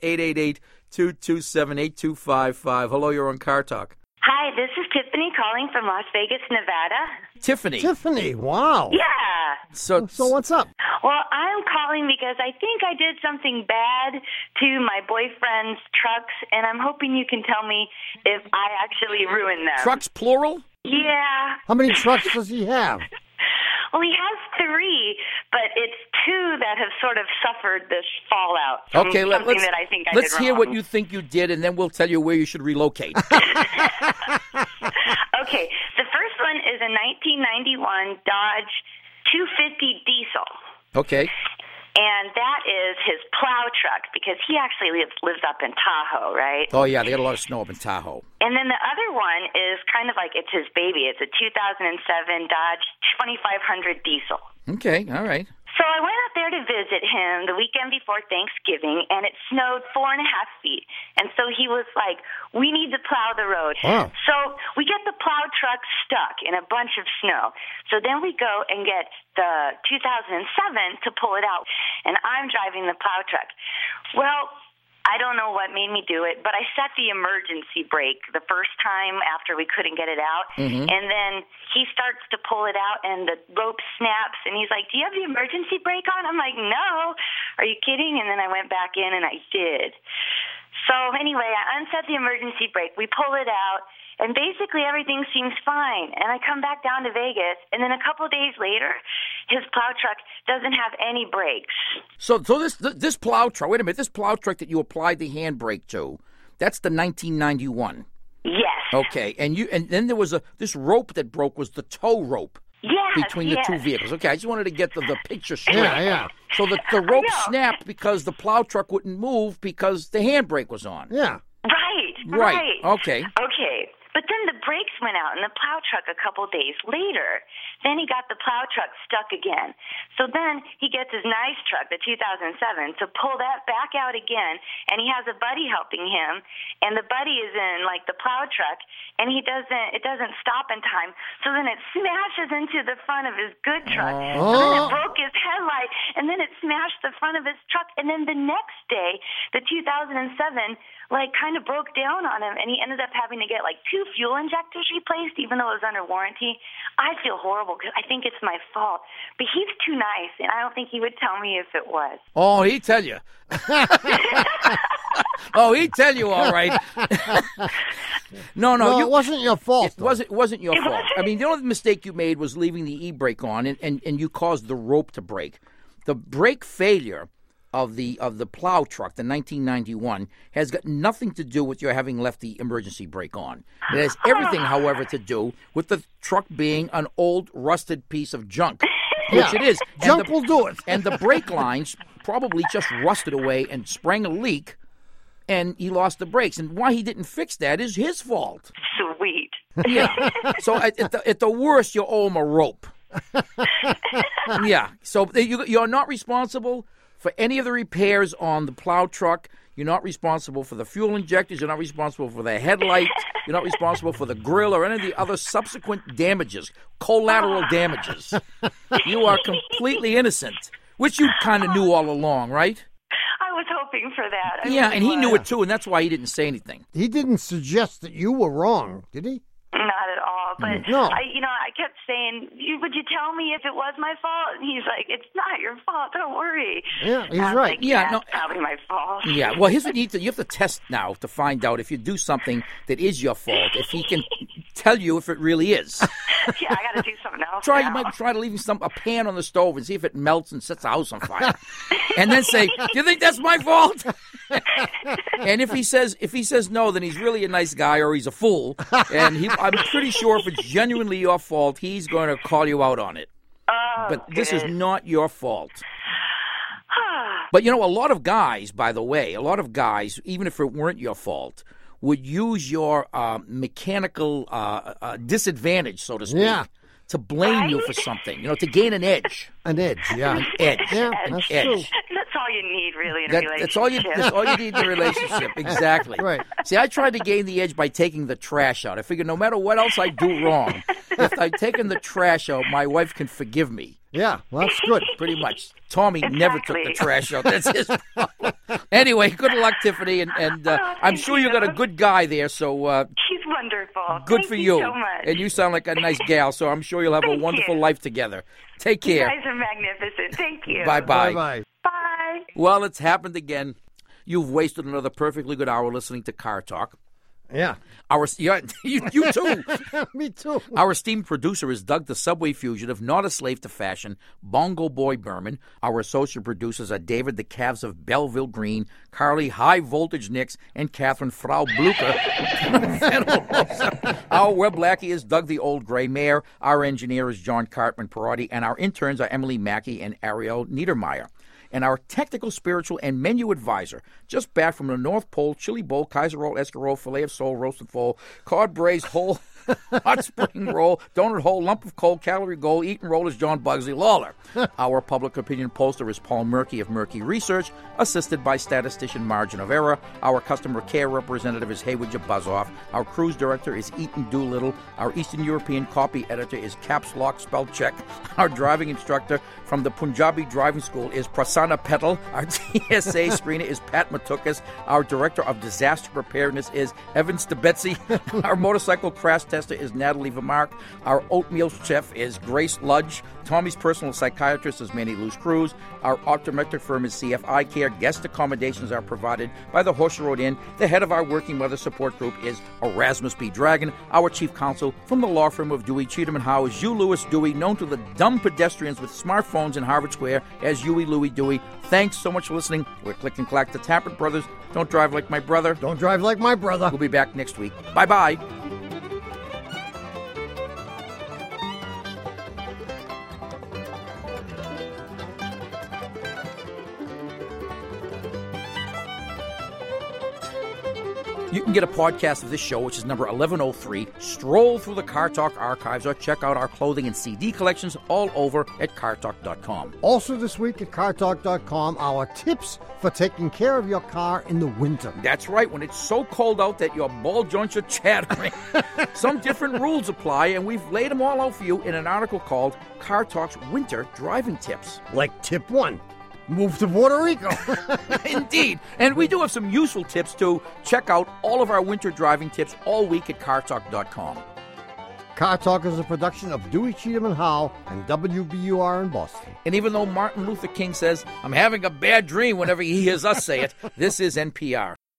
888-227-8255. Hello, you're on Car Talk. Hi, this is Tiffany calling from Las Vegas, Nevada. Tiffany, wow. Yeah. So what's up? Well, I'm calling because I think I did something bad to my boyfriend's trucks, and I'm hoping you can tell me if I actually ruined them. Trucks plural? Yeah. How many trucks does he have? Well, he has 3, but it's 2 that have sort of suffered this fallout. From Okay, something let's that I think I let's did hear wrong. what you think you did, and then we'll tell you where you should relocate. Okay, the first one is a 1991 Dodge 250 diesel. Okay. And that is his plow truck because he actually lives up in Tahoe, right? Oh, yeah, they got a lot of snow up in Tahoe. And then the other one is kind of like it's his baby. It's a 2007 Dodge 2500 diesel. Okay, all right. So I went up there to visit him the weekend before Thanksgiving, and it snowed 4.5 feet. And so he was like, we need to plow the road. Wow. So we get the plow truck stuck in a bunch of snow. So then we go and get the 2007 to pull it out, and I'm driving the plow truck. Well, I don't know what made me do it, but I set the emergency brake the first time after we couldn't get it out. Mhm. And then he starts to pull it out, and the rope snaps, and he's like, do you have the emergency brake on? I'm like, no. Are you kidding? And then I went back in, and I did. So anyway, I unset the emergency brake. We pull it out, and basically everything seems fine. And I come back down to Vegas, and then a couple of days later, his plow truck doesn't have any brakes. So this plow truck, wait a minute, this plow truck that you applied the handbrake to, that's the 1991. Yes. Okay, and then there was this rope that broke was the tow rope. Yes, between the yes. two vehicles. Okay, I just wanted to get the picture straight. Yeah. So the rope snapped because the plow truck wouldn't move because the handbrake was on. Yeah. Right. Okay. Okay. But then the brakes went out in the plow truck a couple days later. Then he got the plow truck stuck again. So then he gets his nice truck, the 2007, to pull that back out again, and he has a buddy helping him, and the buddy is in like the plow truck, and it doesn't stop in time. So then it smashes into the front of his good truck. Oh. And then it broke his headlight, and then it smashed the front of his truck, and then the next day, the 2007 like kind of broke down on him, and he ended up having to get like 2 fuel injectors replaced, even though it was under warranty. I feel horrible because I think it's my fault, but he's too nice, and I don't think he would tell me if it was. Oh, he'd tell you. Oh, he'd tell you, all right. No, it wasn't your fault. It wasn't your fault. I mean, the only mistake you made was leaving the e-brake on, and you caused the rope to break. The brake failure of the plow truck, the 1991, has got nothing to do with your having left the emergency brake on. It has everything, however, to do with the truck being an old, rusted piece of junk, which it is. Junk will do it. And the brake lines probably just rusted away and sprang a leak, and he lost the brakes. And why he didn't fix that is his fault. Sweet. Yeah. So at the worst, you owe him a rope. Yeah. So you're not responsible for any of the repairs on the plow truck. You're not responsible for the fuel injectors. You're not responsible for the headlight. You're not responsible for the grill or any of the other subsequent damages, collateral damages. You are completely innocent, which you kind of knew all along, right? I was hoping for that. I Yeah, really and he was. knew it too, and that's why he didn't say anything. He didn't suggest that you were wrong, did he? Not at all. But No. I kept saying, would you tell me if it was my fault? And he's like, it's not your fault. Don't worry. Yeah, he's And I was right. Like, Yeah, no, it's probably my fault. Yeah, well, here's what you have to test now to find out if you do something that is your fault, if he can tell you if it really is. Yeah, I got to do something else. You now. might try to leave a pan on the stove and see if it melts and sets the house on fire. And then say, do you think that's my fault? And if he says no, then he's really a nice guy or he's a fool. And I'm pretty sure if it's genuinely your fault, he's going to call you out on it. Oh, but this is good. not your fault. But, a lot of guys, by the way, even if it weren't your fault, would use your mechanical disadvantage, so to speak, to blame you for something, to gain an edge. An edge, yeah. An edge. Yeah, an that's edge. true. That's all you need, really, in a relationship. That's all you need in a relationship. Exactly. Right. See, I tried to gain the edge by taking the trash out. I figured no matter what else I do wrong, if I've taken the trash out, my wife can forgive me. Yeah, well, that's good. Pretty much. Tommy never took the trash out. That's his problem. Anyway, good luck, Tiffany, and I'm sure you got a good guy there, so... He's wonderful. Good Thank for you you. so much. And you sound like a nice gal, so I'm sure you'll have a Thank wonderful you. life together. Take care. You guys are magnificent. Thank you. Bye-bye. Bye-bye. Bye. Well, it's happened again. You've wasted another perfectly good hour listening to Car Talk. Yeah. You too. Me too. Our esteemed producer is Doug the Subway Fugitive, not a slave to fashion, Bongo Boy Berman. Our associate producers are David the Calves of Belleville Green, Carly High Voltage Nix, and Catherine Frau Blucher. Our web lackey is Doug the Old Gray Mare. Our engineer is John Cartman Perotti, and our interns are Emily Mackey and Ariel Niedermeyer. And our technical, spiritual, and menu advisor, just back from the North Pole, chili bowl, Kaiser roll, escarole, filet of sole, roasted foal, cod braised whole, hot spring roll, donut hole, lump of coal, calorie gold, eat and roll is John Bugsley Lawler. Our public opinion poster is Paul Murky of Murky Research, assisted by statistician Margin of Error. Our customer care representative is Haywood Jabuzoff. Our cruise director is Eaton Doolittle. Our Eastern European copy editor is Caps Lock Spell Check. Our driving instructor from the Punjabi Driving School is Prasanna Petal. Our TSA screener is Pat Matukas. Our director of disaster preparedness is Evan Stebetsy. Our motorcycle crash tester is Natalie Vermark. Our oatmeal chef is Grace Ludge. Tommy's personal psychiatrist is Manny Luce Cruz. Our optometric firm is CF Eye Care. Guest accommodations are provided by the Horse Road Inn. The head of our Working Mother Support Group is Erasmus B. Dragon. Our chief counsel from the law firm of Dewey, Cheatham & Howe is Hugh Lewis Dewey, known to the dumb pedestrians with smartphones in Harvard Square as Huey Louie Dewey. Thanks so much for listening. We're Click and Clack, the Tappert Brothers. Don't drive like my brother. Don't drive like my brother. We'll be back next week. Bye-bye. You can get a podcast of this show, which is number 1103. Stroll through the Car Talk archives or check out our clothing and CD collections all over at cartalk.com. Also this week at cartalk.com, our tips for taking care of your car in the winter. That's right, when it's so cold out that your ball joints are chattering. Some different rules apply, and we've laid them all out for you in an article called Car Talk's Winter Driving Tips. Like tip 1. Move to Puerto Rico. Indeed. And we do have some useful tips, too. Check out all of our winter driving tips all week at cartalk.com. Car Talk is a production of Dewey, Cheatham & Howe and WBUR in Boston. And even though Martin Luther King says, I'm having a bad dream whenever he hears us say it, this is NPR.